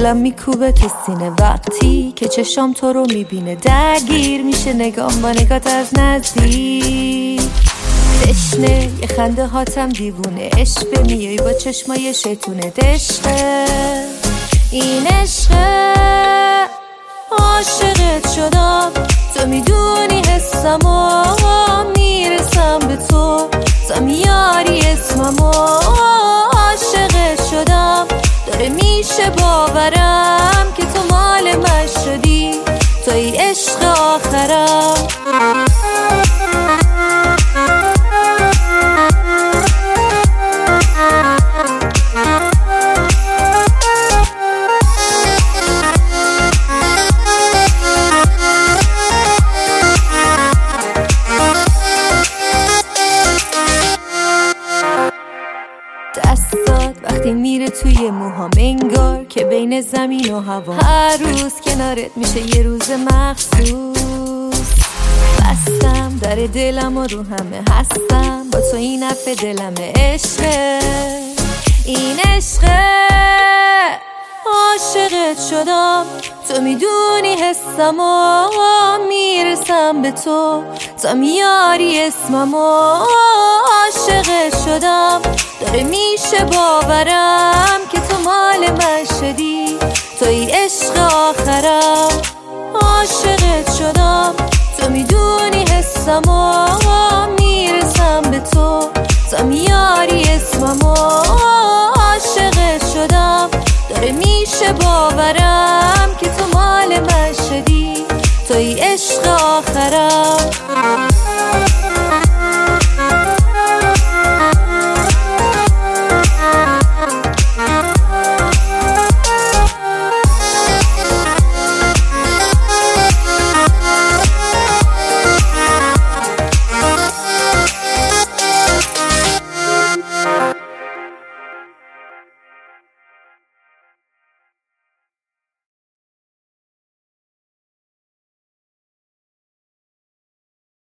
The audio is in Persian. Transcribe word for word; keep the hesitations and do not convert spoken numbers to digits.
دلم میکوبه تو سینه وقتی که چشام تو رو میبینه، درگیر میشه نگام با نگات از نزدیک. تشنه یه خنده هاتم دیوونه، عشق میای با چشمای شیطونه. عشقه این عشقه، عاشقت شدم، تو میدونی حسمو، میرسم به تو، تو میاری اسممو. عاشقت شدم، داره میشه باورم که تو مال من شدی، توی عشق آخرم. دستات وقتی میره توی موهام، انگار که بین زمین و هوا. هر روز کنارت میشه یه روز مخصوص. بستم در دلم و رو همه هستم، با تو این حرف دلمه. عشقه این عشقه، عاشقت شدم، تو میدونی حسمو، میرسم به تو، تو میاری اسممو. عاشقت شدم، داره میشه باورم که تو مال من شدی، توی عشق آخرم. عاشقت شدم، تو میدونی حسمو، میرسم به تو، تو میاری اسممو. عاشقت شدم، داره میشه باورم که تو مال من شدی، توی عشق آخرم.